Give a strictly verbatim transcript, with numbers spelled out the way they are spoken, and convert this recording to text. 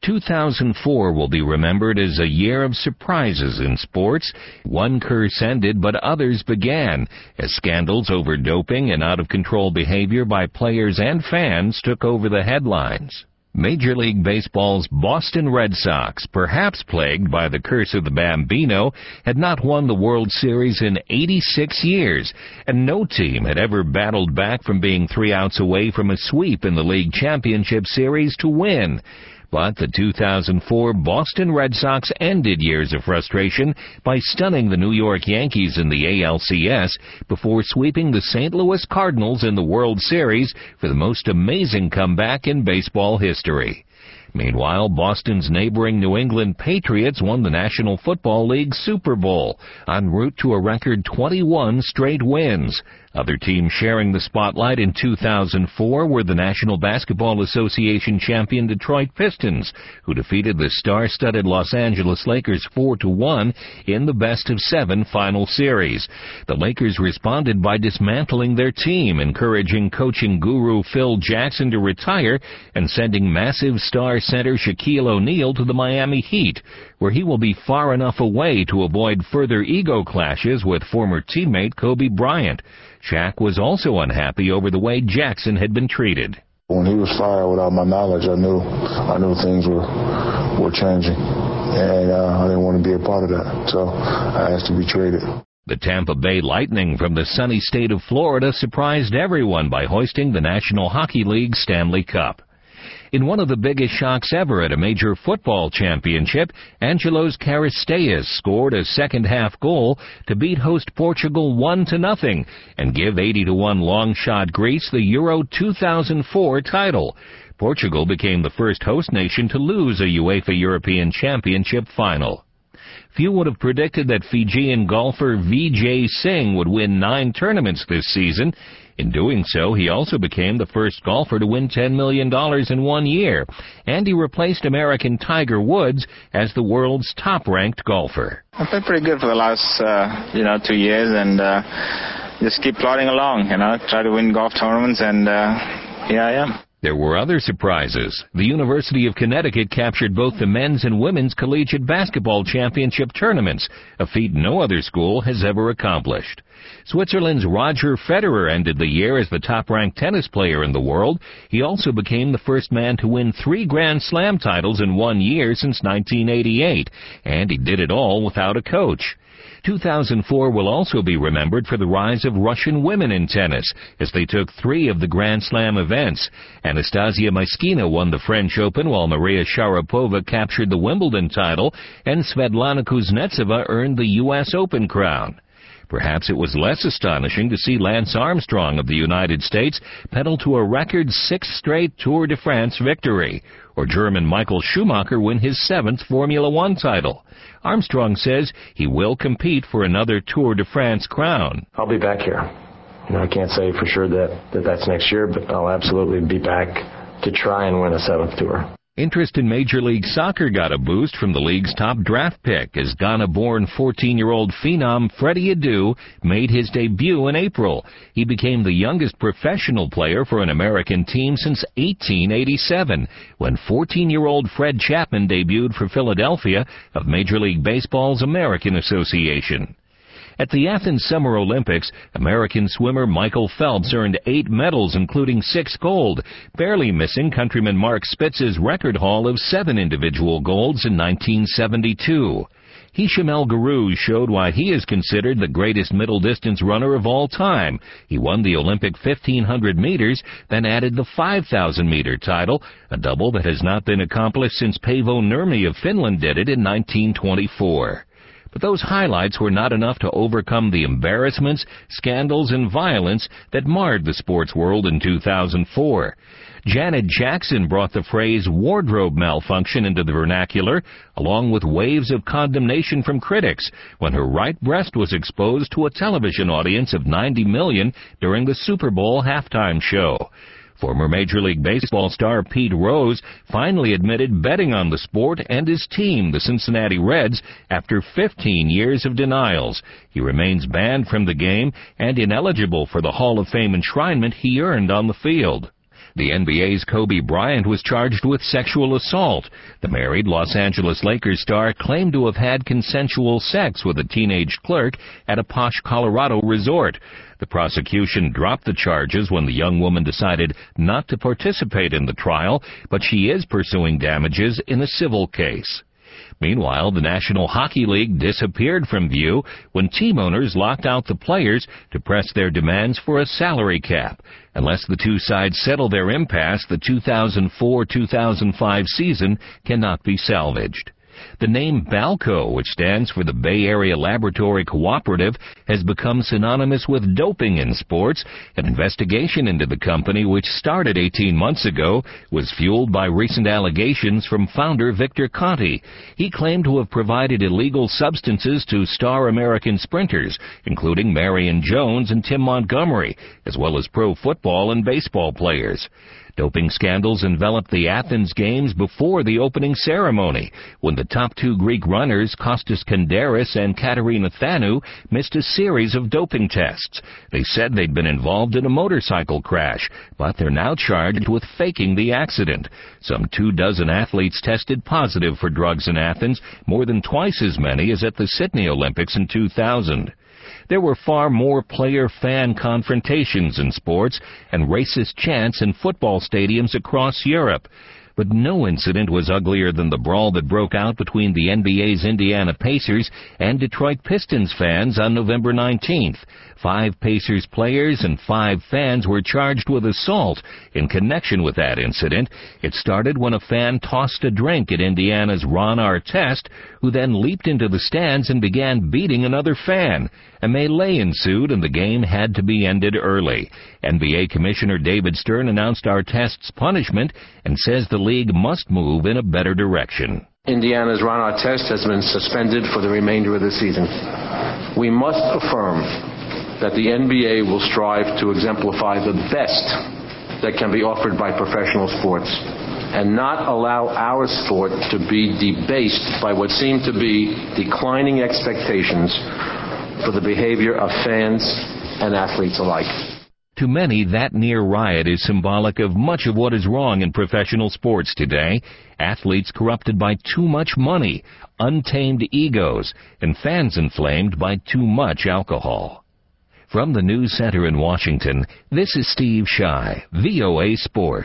two thousand four will be remembered as a year of surprises in sports. One curse ended, but others began, as scandals over doping and out-of-control behavior by players and fans took over the headlines. Major League Baseball's Boston Red Sox, perhaps plagued by the curse of the Bambino, had not won the World Series in eighty-six years, and no team had ever battled back from being three outs away from a sweep in the League Championship Series to win. But the two thousand four Boston Red Sox ended years of frustration by stunning the New York Yankees in the A L C S before sweeping the Saint Louis Cardinals in the World Series for the most amazing comeback in baseball history. Meanwhile, Boston's neighboring New England Patriots won the National Football League Super Bowl, en route to a record twenty-one straight wins. Other teams sharing the spotlight in two thousand four were the National Basketball Association champion Detroit Pistons, who defeated the star-studded Los Angeles Lakers four to one in the best-of-seven final series. The Lakers responded by dismantling their team, encouraging coaching guru Phil Jackson to retire and sending massive star center Shaquille O'Neal to the Miami Heat, where he will be far enough away to avoid further ego clashes with former teammate Kobe Bryant. Shaq was also unhappy over the way Jackson had been treated. When he was fired without my knowledge, I knew I knew things were were changing, and uh, I didn't want to be a part of that, so I asked to be traded. The Tampa Bay Lightning from the sunny state of Florida surprised everyone by hoisting the National Hockey League Stanley Cup. In one of the biggest shocks ever at a major football championship, Angelos Karisteas scored a second-half goal to beat host Portugal one to nothing and give eighty to one long-shot Greece the Euro two thousand four title. Portugal became the first host nation to lose a UEFA European Championship final. Few would have predicted that Fijian golfer Vijay Singh would win nine tournaments this season. In doing so, he also became the first golfer to win ten million dollars in one year, and he replaced American Tiger Woods as the world's top-ranked golfer. I've played pretty good for the last, uh, you know, two years, and uh, just keep plodding along, you know, try to win golf tournaments, and uh, here I am. There were other surprises. The University of Connecticut captured both the men's and women's collegiate basketball championship tournaments, a feat no other school has ever accomplished. Switzerland's Roger Federer ended the year as the top-ranked tennis player in the world. He also became the first man to win three Grand Slam titles in one year since nineteen eighty-eight, and he did it all without a coach. two thousand four will also be remembered for the rise of Russian women in tennis, as they took three of the Grand Slam events. Anastasia Myskina won the French Open, while Maria Sharapova captured the Wimbledon title, and Svetlana Kuznetsova earned the U S Open crown. Perhaps it was less astonishing to see Lance Armstrong of the United States pedal to a record sixth straight Tour de France victory, or German Michael Schumacher win his seventh Formula One title. Armstrong says he will compete for another Tour de France crown. I'll be back here. You know, I can't say for sure that, that that's next year, but I'll absolutely be back to try and win a seventh Tour. Interest in Major League Soccer got a boost from the league's top draft pick as Ghana-born fourteen-year-old phenom Freddie Adu made his debut in April. He became the youngest professional player for an American team since eighteen eighty-seven, when fourteen-year-old Fred Chapman debuted for Philadelphia of Major League Baseball's American Association. At the Athens Summer Olympics, American swimmer Michael Phelps earned eight medals, including six gold, barely missing countryman Mark Spitz's record haul of seven individual golds in nineteen seventy-two. Hisham El Garouz showed why he is considered the greatest middle-distance runner of all time. He won the Olympic fifteen hundred meters, then added the five thousand meter title, a double that has not been accomplished since Paavo Nurmi of Finland did it in nineteen twenty-four. But those highlights were not enough to overcome the embarrassments, scandals, and violence that marred the sports world in two thousand four. Janet Jackson brought the phrase wardrobe malfunction into the vernacular, along with waves of condemnation from critics, when her right breast was exposed to a television audience of ninety million during the Super Bowl halftime show. Former Major League Baseball star Pete Rose finally admitted betting on the sport and his team, the Cincinnati Reds, after fifteen years of denials. He remains banned from the game and ineligible for the Hall of Fame enshrinement he earned on the field. The N B A's Kobe Bryant was charged with sexual assault. The married Los Angeles Lakers star claimed to have had consensual sex with a teenage clerk at a posh Colorado resort. The prosecution dropped the charges when the young woman decided not to participate in the trial, but she is pursuing damages in a civil case. Meanwhile, the National Hockey League disappeared from view when team owners locked out the players to press their demands for a salary cap. Unless the two sides settle their impasse, the two thousand four two thousand five season cannot be salvaged. The name BALCO, which stands for the Bay Area Laboratory Cooperative, has become synonymous with doping in sports. An investigation into the company, which started eighteen months ago, was fueled by recent allegations from founder Victor Conti. He claimed to have provided illegal substances to star American sprinters, including Marion Jones and Tim Montgomery, as well as pro football and baseball players. Doping scandals enveloped the Athens Games before the opening ceremony, when the top two Greek runners, Kostas Kandaris and Katerina Thanou, missed a series of doping tests. They said they'd been involved in a motorcycle crash, but they're now charged with faking the accident. Some two dozen athletes tested positive for drugs in Athens, more than twice as many as at the Sydney Olympics in two thousand. There were far more player-fan confrontations in sports and racist chants in football stadiums across Europe. But no incident was uglier than the brawl that broke out between the N B A's Indiana Pacers and Detroit Pistons fans on November nineteenth. Five Pacers players and five fans were charged with assault in connection with that incident. It started when a fan tossed a drink at Indiana's Ron Artest, who then leaped into the stands and began beating another fan. A melee ensued and the game had to be ended early. N B A Commissioner David Stern announced Artest's punishment and says the league must move in a better direction. Indiana's Ron Artest has been suspended for the remainder of the season. We must affirm that the N B A will strive to exemplify the best that can be offered by professional sports and not allow our sport to be debased by what seem to be declining expectations for the behavior of fans and athletes alike. To many, that near riot is symbolic of much of what is wrong in professional sports today. Athletes corrupted by too much money, untamed egos, and fans inflamed by too much alcohol. From the News Center in Washington, this is Steve Scheid, V O A Sports.